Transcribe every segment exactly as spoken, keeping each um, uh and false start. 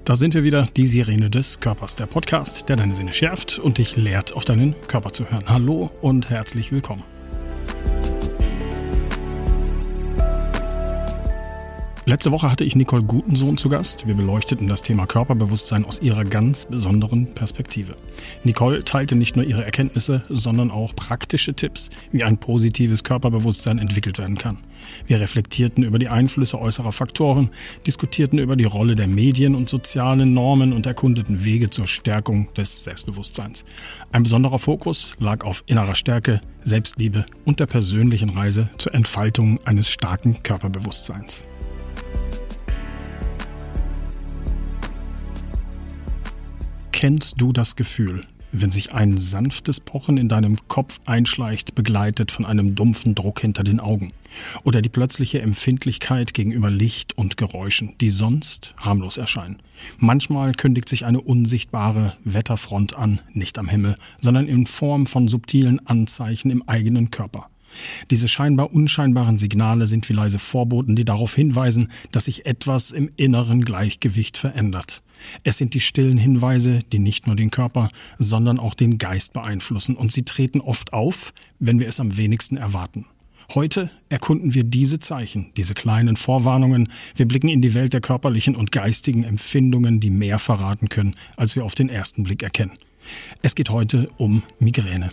Da sind wir wieder, die Sirene des Körpers, der Podcast, der deine Sinne schärft und dich lehrt, auf deinen Körper zu hören. Hallo und herzlich willkommen. Letzte Woche hatte ich Nicole Gutensohn zu Gast. Wir beleuchteten das Thema Körperbewusstsein aus ihrer ganz besonderen Perspektive. Nicole teilte nicht nur ihre Erkenntnisse, sondern auch praktische Tipps, wie ein positives Körperbewusstsein entwickelt werden kann. Wir reflektierten über die Einflüsse äußerer Faktoren, diskutierten über die Rolle der Medien und sozialen Normen und erkundeten Wege zur Stärkung des Selbstbewusstseins. Ein besonderer Fokus lag auf innerer Stärke, Selbstliebe und der persönlichen Reise zur Entfaltung eines starken Körperbewusstseins. Kennst du das Gefühl, wenn sich ein sanftes Pochen in deinem Kopf einschleicht, begleitet von einem dumpfen Druck hinter den Augen? Oder die plötzliche Empfindlichkeit gegenüber Licht und Geräuschen, die sonst harmlos erscheinen? Manchmal kündigt sich eine unsichtbare Wetterfront an, nicht am Himmel, sondern in Form von subtilen Anzeichen im eigenen Körper. Diese scheinbar unscheinbaren Signale sind wie leise Vorboten, die darauf hinweisen, dass sich etwas im inneren Gleichgewicht verändert. Es sind die stillen Hinweise, die nicht nur den Körper, sondern auch den Geist beeinflussen, und sie treten oft auf, wenn wir es am wenigsten erwarten. Heute erkunden wir diese Zeichen, diese kleinen Vorwarnungen. Wir blicken in die Welt der körperlichen und geistigen Empfindungen, die mehr verraten können, als wir auf den ersten Blick erkennen. Es geht heute um Migräne.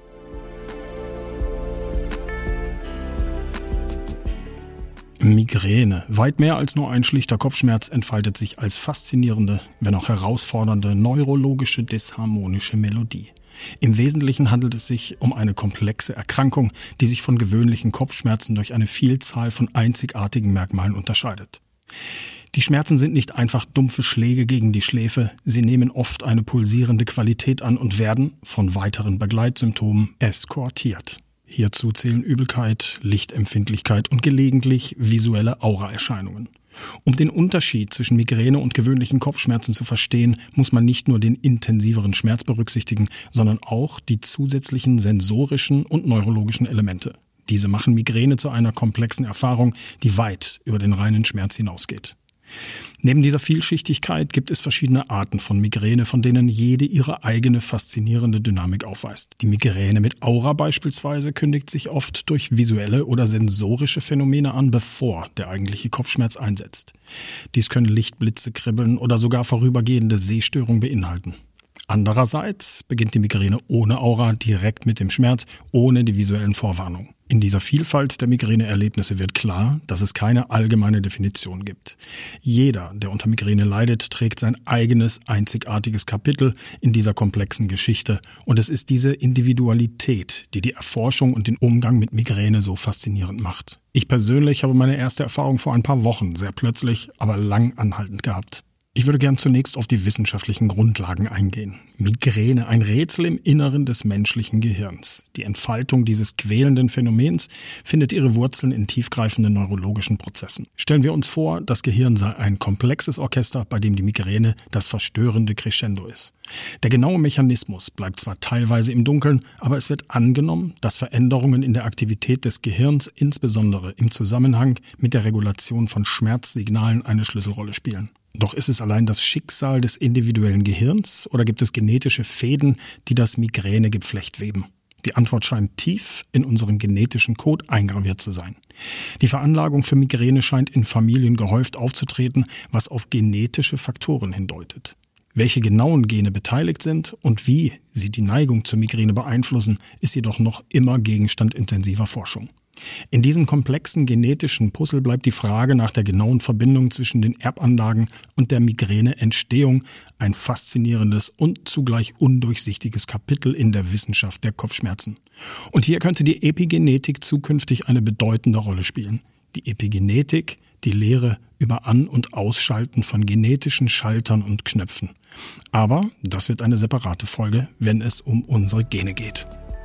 Migräne, weit mehr als nur ein schlichter Kopfschmerz, entfaltet sich als faszinierende, wenn auch herausfordernde neurologische disharmonische Melodie. Im Wesentlichen handelt es sich um eine komplexe Erkrankung, die sich von gewöhnlichen Kopfschmerzen durch eine Vielzahl von einzigartigen Merkmalen unterscheidet. Die Schmerzen sind nicht einfach dumpfe Schläge gegen die Schläfe, sie nehmen oft eine pulsierende Qualität an und werden von weiteren Begleitsymptomen eskortiert. Hierzu zählen Übelkeit, Lichtempfindlichkeit und gelegentlich visuelle Auraerscheinungen. Um den Unterschied zwischen Migräne und gewöhnlichen Kopfschmerzen zu verstehen, muss man nicht nur den intensiveren Schmerz berücksichtigen, sondern auch die zusätzlichen sensorischen und neurologischen Elemente. Diese machen Migräne zu einer komplexen Erfahrung, die weit über den reinen Schmerz hinausgeht. Neben dieser Vielschichtigkeit gibt es verschiedene Arten von Migräne, von denen jede ihre eigene faszinierende Dynamik aufweist. Die Migräne mit Aura beispielsweise kündigt sich oft durch visuelle oder sensorische Phänomene an, bevor der eigentliche Kopfschmerz einsetzt. Dies können Lichtblitze, Kribbeln oder sogar vorübergehende Sehstörungen beinhalten. Andererseits beginnt die Migräne ohne Aura, direkt mit dem Schmerz, ohne die visuellen Vorwarnungen. In dieser Vielfalt der Migräneerlebnisse wird klar, dass es keine allgemeine Definition gibt. Jeder, der unter Migräne leidet, trägt sein eigenes, einzigartiges Kapitel in dieser komplexen Geschichte. Und es ist diese Individualität, die die Erforschung und den Umgang mit Migräne so faszinierend macht. Ich persönlich habe meine erste Erfahrung vor ein paar Wochen sehr plötzlich, aber lang anhaltend gehabt. Ich würde gern zunächst auf die wissenschaftlichen Grundlagen eingehen. Migräne, ein Rätsel im Inneren des menschlichen Gehirns. Die Entfaltung dieses quälenden Phänomens findet ihre Wurzeln in tiefgreifenden neurologischen Prozessen. Stellen wir uns vor, das Gehirn sei ein komplexes Orchester, bei dem die Migräne das verstörende Crescendo ist. Der genaue Mechanismus bleibt zwar teilweise im Dunkeln, aber es wird angenommen, dass Veränderungen in der Aktivität des Gehirns, insbesondere im Zusammenhang mit der Regulation von Schmerzsignalen, eine Schlüsselrolle spielen. Doch ist es allein das Schicksal des individuellen Gehirns oder gibt es genetische Fäden, die das Migränegeflecht weben? Die Antwort scheint tief in unseren genetischen Code eingraviert zu sein. Die Veranlagung für Migräne scheint in Familien gehäuft aufzutreten, was auf genetische Faktoren hindeutet. Welche genauen Gene beteiligt sind und wie sie die Neigung zur Migräne beeinflussen, ist jedoch noch immer Gegenstand intensiver Forschung. In diesem komplexen genetischen Puzzle bleibt die Frage nach der genauen Verbindung zwischen den Erbanlagen und der Migräneentstehung ein faszinierendes und zugleich undurchsichtiges Kapitel in der Wissenschaft der Kopfschmerzen. Und hier könnte die Epigenetik zukünftig eine bedeutende Rolle spielen. Die Epigenetik, die Lehre über An- und Ausschalten von genetischen Schaltern und Knöpfen. Aber das wird eine separate Folge, wenn es um unsere Gene geht.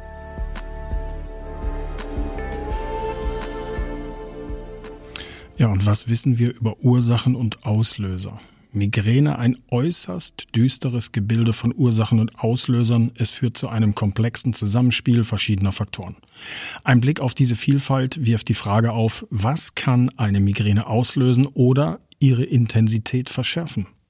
Ja, und was wissen wir über Ursachen und Auslöser? Migräne ein äußerst düsteres Gebilde von Ursachen und Auslösern. Es führt zu einem komplexen Zusammenspiel verschiedener Faktoren. Ein Blick auf diese Vielfalt wirft die Frage auf, was kann eine Migräne auslösen oder ihre Intensität verschärfen?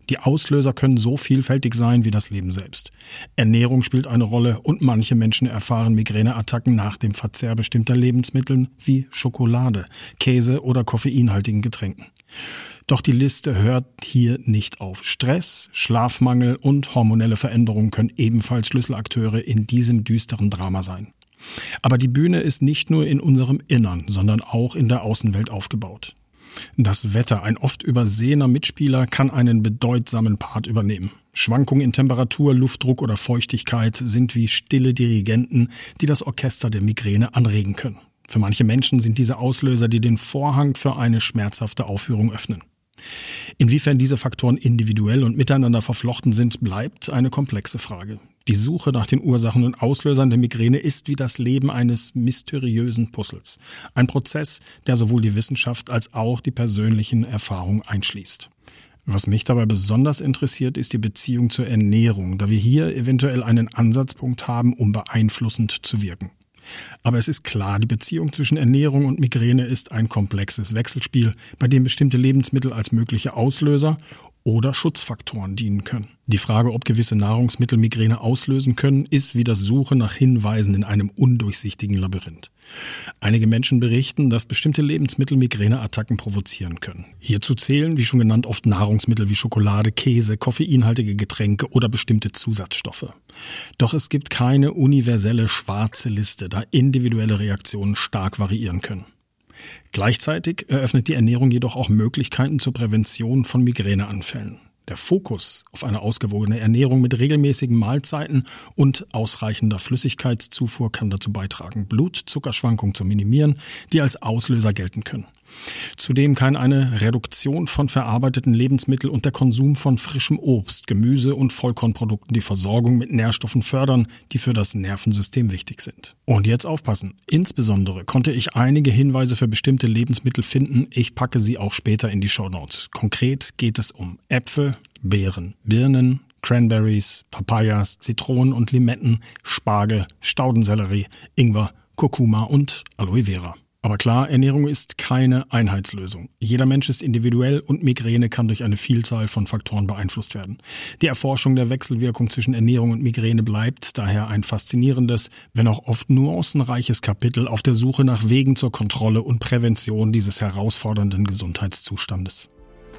Die Auslöser können so vielfältig sein wie das Leben selbst. Ernährung spielt eine Rolle und manche Menschen erfahren Migräneattacken nach dem Verzehr bestimmter Lebensmittel wie Schokolade, Käse oder koffeinhaltigen Getränken. Doch die Liste hört hier nicht auf. Stress, Schlafmangel und hormonelle Veränderungen können ebenfalls Schlüsselakteure in diesem düsteren Drama sein. Aber die Bühne ist nicht nur in unserem Innern, sondern auch in der Außenwelt aufgebaut. Das Wetter, ein oft übersehener Mitspieler, kann einen bedeutsamen Part übernehmen. Schwankungen in Temperatur, Luftdruck oder Feuchtigkeit sind wie stille Dirigenten, die das Orchester der Migräne anregen können. Für manche Menschen sind diese Auslöser, die den Vorhang für eine schmerzhafte Aufführung öffnen. Inwiefern diese Faktoren individuell und miteinander verflochten sind, bleibt eine komplexe Frage. Die Suche nach den Ursachen und Auslösern der Migräne ist wie das Leben eines mysteriösen Puzzles. Ein Prozess, der sowohl die Wissenschaft als auch die persönlichen Erfahrungen einschließt. Was mich dabei besonders interessiert, ist die Beziehung zur Ernährung, da wir hier eventuell einen Ansatzpunkt haben, um beeinflussend zu wirken. Aber es ist klar, die Beziehung zwischen Ernährung und Migräne ist ein komplexes Wechselspiel, bei dem bestimmte Lebensmittel als mögliche Auslöser oder Schutzfaktoren dienen können. Die Frage, ob gewisse Nahrungsmittel Migräne auslösen können, ist wie das Suchen nach Hinweisen in einem undurchsichtigen Labyrinth. Einige Menschen berichten, dass bestimmte Lebensmittel Migräneattacken provozieren können. Hierzu zählen, wie schon genannt, oft Nahrungsmittel wie Schokolade, Käse, koffeinhaltige Getränke oder bestimmte Zusatzstoffe. Doch es gibt keine universelle schwarze Liste, da individuelle Reaktionen stark variieren können. Gleichzeitig eröffnet die Ernährung jedoch auch Möglichkeiten zur Prävention von Migräneanfällen. Der Fokus auf eine ausgewogene Ernährung mit regelmäßigen Mahlzeiten und ausreichender Flüssigkeitszufuhr kann dazu beitragen, Blutzuckerschwankungen zu minimieren, die als Auslöser gelten können. Zudem kann eine Reduktion von verarbeiteten Lebensmitteln und der Konsum von frischem Obst, Gemüse und Vollkornprodukten die Versorgung mit Nährstoffen fördern, die für das Nervensystem wichtig sind. Und jetzt aufpassen. Insbesondere konnte ich einige Hinweise für bestimmte Lebensmittel finden. Ich packe sie auch später in die Shownotes. Konkret geht es um Äpfel, Beeren, Birnen, Cranberries, Papayas, Zitronen und Limetten, Spargel, Staudensellerie, Ingwer, Kurkuma und Aloe Vera. Aber klar, Ernährung ist keine Einheitslösung. Jeder Mensch ist individuell und Migräne kann durch eine Vielzahl von Faktoren beeinflusst werden. Die Erforschung der Wechselwirkung zwischen Ernährung und Migräne bleibt daher ein faszinierendes, wenn auch oft nuancenreiches Kapitel auf der Suche nach Wegen zur Kontrolle und Prävention dieses herausfordernden Gesundheitszustandes.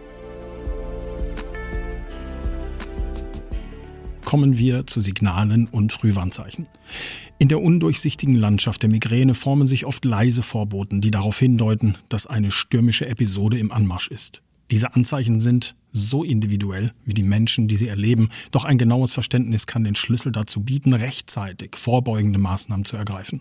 Kommen wir zu Signalen und Frühwarnzeichen. In der undurchsichtigen Landschaft der Migräne formen sich oft leise Vorboten, die darauf hindeuten, dass eine stürmische Episode im Anmarsch ist. Diese Anzeichen sind so individuell wie die Menschen, die sie erleben, doch ein genaues Verständnis kann den Schlüssel dazu bieten, rechtzeitig vorbeugende Maßnahmen zu ergreifen.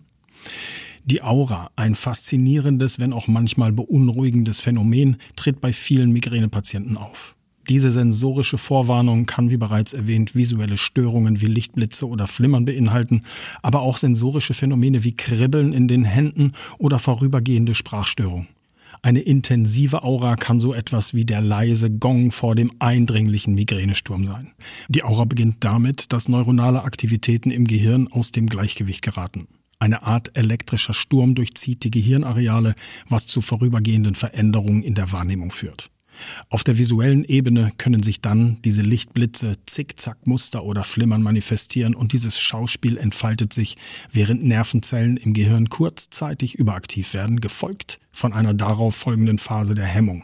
Die Aura, ein faszinierendes, wenn auch manchmal beunruhigendes Phänomen, tritt bei vielen Migränepatienten auf. Diese sensorische Vorwarnung kann, wie bereits erwähnt, visuelle Störungen wie Lichtblitze oder Flimmern beinhalten, aber auch sensorische Phänomene wie Kribbeln in den Händen oder vorübergehende Sprachstörungen. Eine intensive Aura kann so etwas wie der leise Gong vor dem eindringlichen Migränesturm sein. Die Aura beginnt damit, dass neuronale Aktivitäten im Gehirn aus dem Gleichgewicht geraten. Eine Art elektrischer Sturm durchzieht die Gehirnareale, was zu vorübergehenden Veränderungen in der Wahrnehmung führt. Auf der visuellen Ebene können sich dann diese Lichtblitze, Zickzackmuster oder Flimmern manifestieren und dieses Schauspiel entfaltet sich, während Nervenzellen im Gehirn kurzzeitig überaktiv werden, gefolgt von einer darauf folgenden Phase der Hemmung.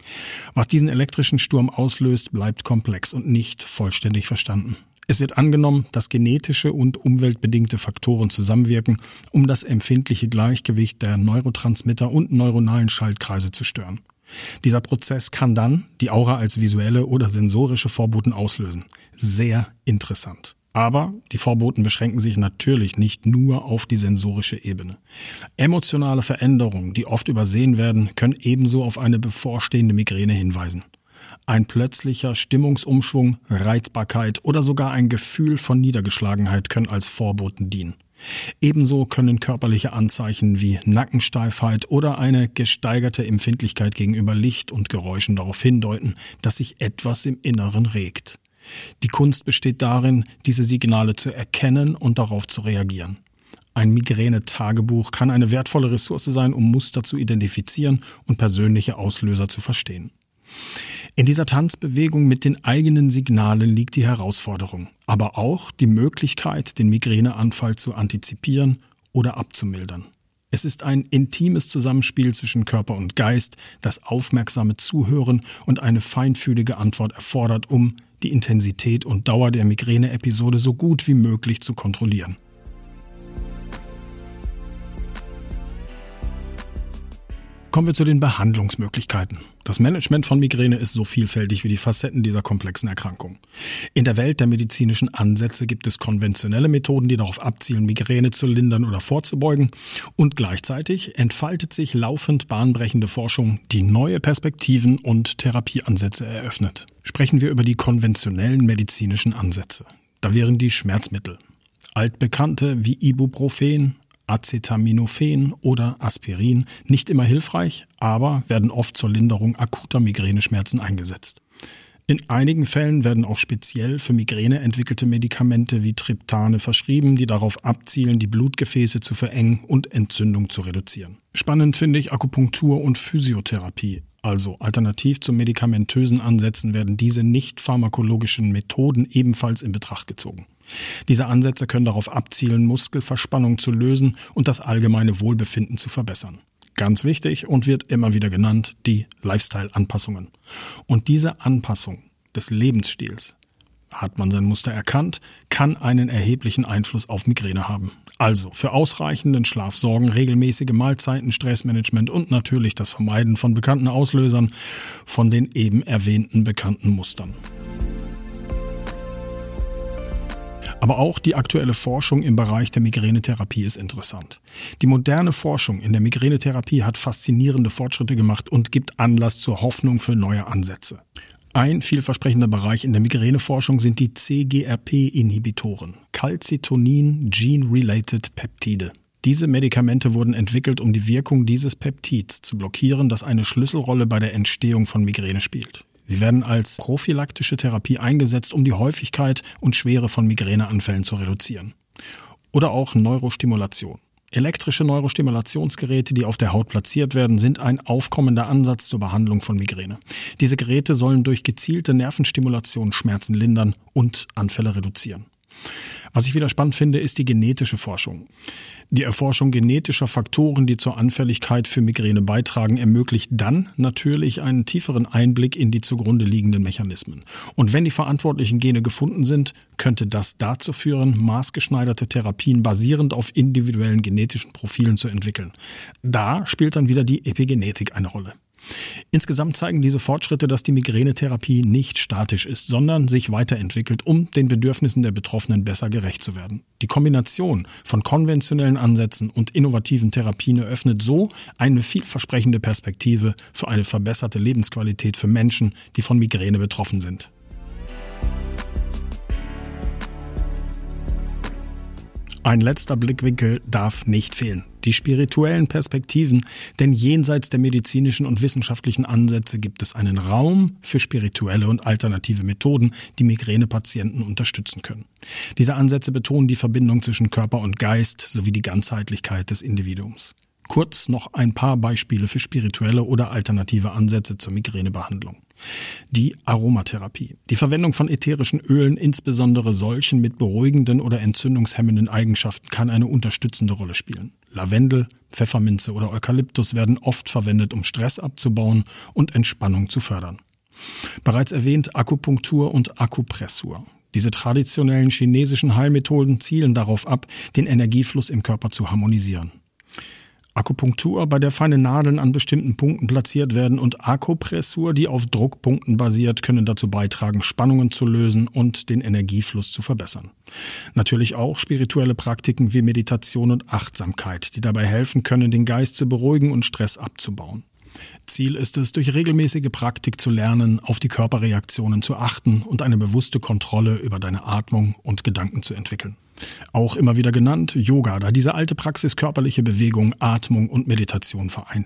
Was diesen elektrischen Sturm auslöst, bleibt komplex und nicht vollständig verstanden. Es wird angenommen, dass genetische und umweltbedingte Faktoren zusammenwirken, um das empfindliche Gleichgewicht der Neurotransmitter und neuronalen Schaltkreise zu stören. Dieser Prozess kann dann die Aura als visuelle oder sensorische Vorboten auslösen. Sehr interessant. Aber die Vorboten beschränken sich natürlich nicht nur auf die sensorische Ebene. Emotionale Veränderungen, die oft übersehen werden, können ebenso auf eine bevorstehende Migräne hinweisen. Ein plötzlicher Stimmungsumschwung, Reizbarkeit oder sogar ein Gefühl von Niedergeschlagenheit können als Vorboten dienen. Ebenso können körperliche Anzeichen wie Nackensteifheit oder eine gesteigerte Empfindlichkeit gegenüber Licht und Geräuschen darauf hindeuten, dass sich etwas im Inneren regt. Die Kunst besteht darin, diese Signale zu erkennen und darauf zu reagieren. Ein Migräne-Tagebuch kann eine wertvolle Ressource sein, um Muster zu identifizieren und persönliche Auslöser zu verstehen. In dieser Tanzbewegung mit den eigenen Signalen liegt die Herausforderung, aber auch die Möglichkeit, den Migräneanfall zu antizipieren oder abzumildern. Es ist ein intimes Zusammenspiel zwischen Körper und Geist, das aufmerksame Zuhören und eine feinfühlige Antwort erfordert, um die Intensität und Dauer der Migräne-Episode so gut wie möglich zu kontrollieren. Kommen wir zu den Behandlungsmöglichkeiten. Das Management von Migräne ist so vielfältig wie die Facetten dieser komplexen Erkrankung. In der Welt der medizinischen Ansätze gibt es konventionelle Methoden, die darauf abzielen, Migräne zu lindern oder vorzubeugen. Und gleichzeitig entfaltet sich laufend bahnbrechende Forschung, die neue Perspektiven und Therapieansätze eröffnet. Sprechen wir über die konventionellen medizinischen Ansätze. Da wären die Schmerzmittel. Altbekannte wie Ibuprofen, Acetaminophen oder Aspirin nicht immer hilfreich, aber werden oft zur Linderung akuter Migräneschmerzen eingesetzt. In einigen Fällen werden auch speziell für Migräne entwickelte Medikamente wie Triptane verschrieben, die darauf abzielen, die Blutgefäße zu verengen und Entzündung zu reduzieren. Spannend finde ich Akupunktur und Physiotherapie. Also alternativ zu medikamentösen Ansätzen werden diese nicht pharmakologischen Methoden ebenfalls in Betracht gezogen. Diese Ansätze können darauf abzielen, Muskelverspannung zu lösen und das allgemeine Wohlbefinden zu verbessern. Ganz wichtig und wird immer wieder genannt, die Lifestyle-Anpassungen. Und diese Anpassung des Lebensstils, hat man sein Muster erkannt, kann einen erheblichen Einfluss auf Migräne haben. Also für ausreichenden Schlaf sorgen, regelmäßige Mahlzeiten, Stressmanagement und natürlich das Vermeiden von bekannten Auslösern von den eben erwähnten bekannten Mustern. Aber auch die aktuelle Forschung im Bereich der Migränetherapie ist interessant. Die moderne Forschung in der Migränetherapie hat faszinierende Fortschritte gemacht und gibt Anlass zur Hoffnung für neue Ansätze. Ein vielversprechender Bereich in der Migräneforschung sind die C G R P-Inhibitoren, Calcitonin Gene-Related Peptide. Diese Medikamente wurden entwickelt, um die Wirkung dieses Peptids zu blockieren, das eine Schlüsselrolle bei der Entstehung von Migräne spielt. Sie werden als prophylaktische Therapie eingesetzt, um die Häufigkeit und Schwere von Migräneanfällen zu reduzieren. Oder auch Neurostimulation. Elektrische Neurostimulationsgeräte, die auf der Haut platziert werden, sind ein aufkommender Ansatz zur Behandlung von Migräne. Diese Geräte sollen durch gezielte Nervenstimulation Schmerzen lindern und Anfälle reduzieren. Was ich wieder spannend finde, ist die genetische Forschung. Die Erforschung genetischer Faktoren, die zur Anfälligkeit für Migräne beitragen, ermöglicht dann natürlich einen tieferen Einblick in die zugrunde liegenden Mechanismen. Und wenn die verantwortlichen Gene gefunden sind, könnte das dazu führen, maßgeschneiderte Therapien basierend auf individuellen genetischen Profilen zu entwickeln. Da spielt dann wieder die Epigenetik eine Rolle. Insgesamt zeigen diese Fortschritte, dass die Migränetherapie nicht statisch ist, sondern sich weiterentwickelt, um den Bedürfnissen der Betroffenen besser gerecht zu werden. Die Kombination von konventionellen Ansätzen und innovativen Therapien eröffnet so eine vielversprechende Perspektive für eine verbesserte Lebensqualität für Menschen, die von Migräne betroffen sind. Ein letzter Blickwinkel darf nicht fehlen. Die spirituellen Perspektiven, denn jenseits der medizinischen und wissenschaftlichen Ansätze gibt es einen Raum für spirituelle und alternative Methoden, die Migränepatienten unterstützen können. Diese Ansätze betonen die Verbindung zwischen Körper und Geist sowie die Ganzheitlichkeit des Individuums. Kurz noch ein paar Beispiele für spirituelle oder alternative Ansätze zur Migränebehandlung. Die Aromatherapie. Die Verwendung von ätherischen Ölen, insbesondere solchen mit beruhigenden oder entzündungshemmenden Eigenschaften, kann eine unterstützende Rolle spielen. Lavendel, Pfefferminze oder Eukalyptus werden oft verwendet, um Stress abzubauen und Entspannung zu fördern. Bereits erwähnt Akupunktur und Akupressur. Diese traditionellen chinesischen Heilmethoden zielen darauf ab, den Energiefluss im Körper zu harmonisieren. Akupunktur, bei der feine Nadeln an bestimmten Punkten platziert werden, und Akupressur, die auf Druckpunkten basiert, können dazu beitragen, Spannungen zu lösen und den Energiefluss zu verbessern. Natürlich auch spirituelle Praktiken wie Meditation und Achtsamkeit, die dabei helfen können, den Geist zu beruhigen und Stress abzubauen. Ziel ist es, durch regelmäßige Praktik zu lernen, auf die Körperreaktionen zu achten und eine bewusste Kontrolle über deine Atmung und Gedanken zu entwickeln. Auch immer wieder genannt Yoga, da diese alte Praxis körperliche Bewegung, Atmung und Meditation vereint.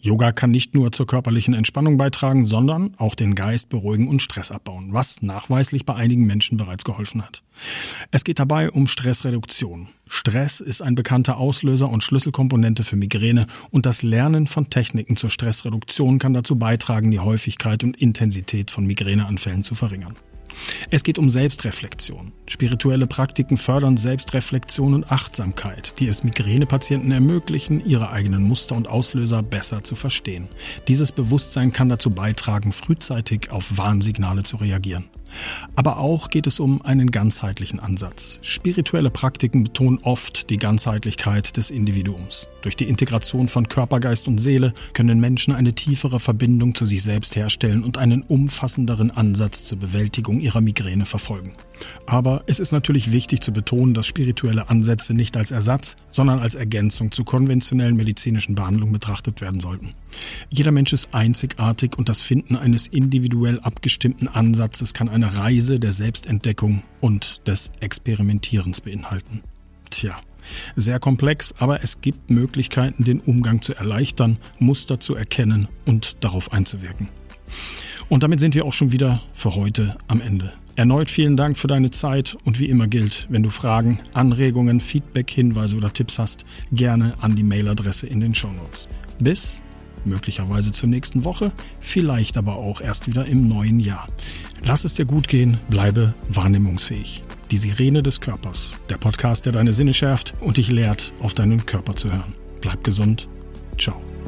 Yoga kann nicht nur zur körperlichen Entspannung beitragen, sondern auch den Geist beruhigen und Stress abbauen, was nachweislich bei einigen Menschen bereits geholfen hat. Es geht dabei um Stressreduktion. Stress ist ein bekannter Auslöser und Schlüsselkomponente für Migräne und das Lernen von Techniken zur Stressreduktion kann dazu beitragen, die Häufigkeit und Intensität von Migräneanfällen zu verringern. Es geht um Selbstreflexion. Spirituelle Praktiken fördern Selbstreflexion und Achtsamkeit, die es Migränepatienten ermöglichen, ihre eigenen Muster und Auslöser besser zu verstehen. Dieses Bewusstsein kann dazu beitragen, frühzeitig auf Warnsignale zu reagieren. Aber auch geht es um einen ganzheitlichen Ansatz. Spirituelle Praktiken betonen oft die Ganzheitlichkeit des Individuums. Durch die Integration von Körper, Geist und Seele können Menschen eine tiefere Verbindung zu sich selbst herstellen und einen umfassenderen Ansatz zur Bewältigung ihrer Migräne verfolgen. Aber es ist natürlich wichtig zu betonen, dass spirituelle Ansätze nicht als Ersatz, sondern als Ergänzung zu konventionellen medizinischen Behandlungen betrachtet werden sollten. Jeder Mensch ist einzigartig und das Finden eines individuell abgestimmten Ansatzes kann eine Reise der Selbstentdeckung und des Experimentierens beinhalten. Tja, sehr komplex, aber es gibt Möglichkeiten, den Umgang zu erleichtern, Muster zu erkennen und darauf einzuwirken. Und damit sind wir auch schon wieder für heute am Ende. Erneut vielen Dank für deine Zeit und wie immer gilt, wenn du Fragen, Anregungen, Feedback, Hinweise oder Tipps hast, gerne an die Mailadresse in den Shownotes. Bis möglicherweise zur nächsten Woche, vielleicht aber auch erst wieder im neuen Jahr. Lass es dir gut gehen, bleibe wahrnehmungsfähig. Die Sirene des Körpers, der Podcast, der deine Sinne schärft und dich lehrt, auf deinen Körper zu hören. Bleib gesund. Ciao.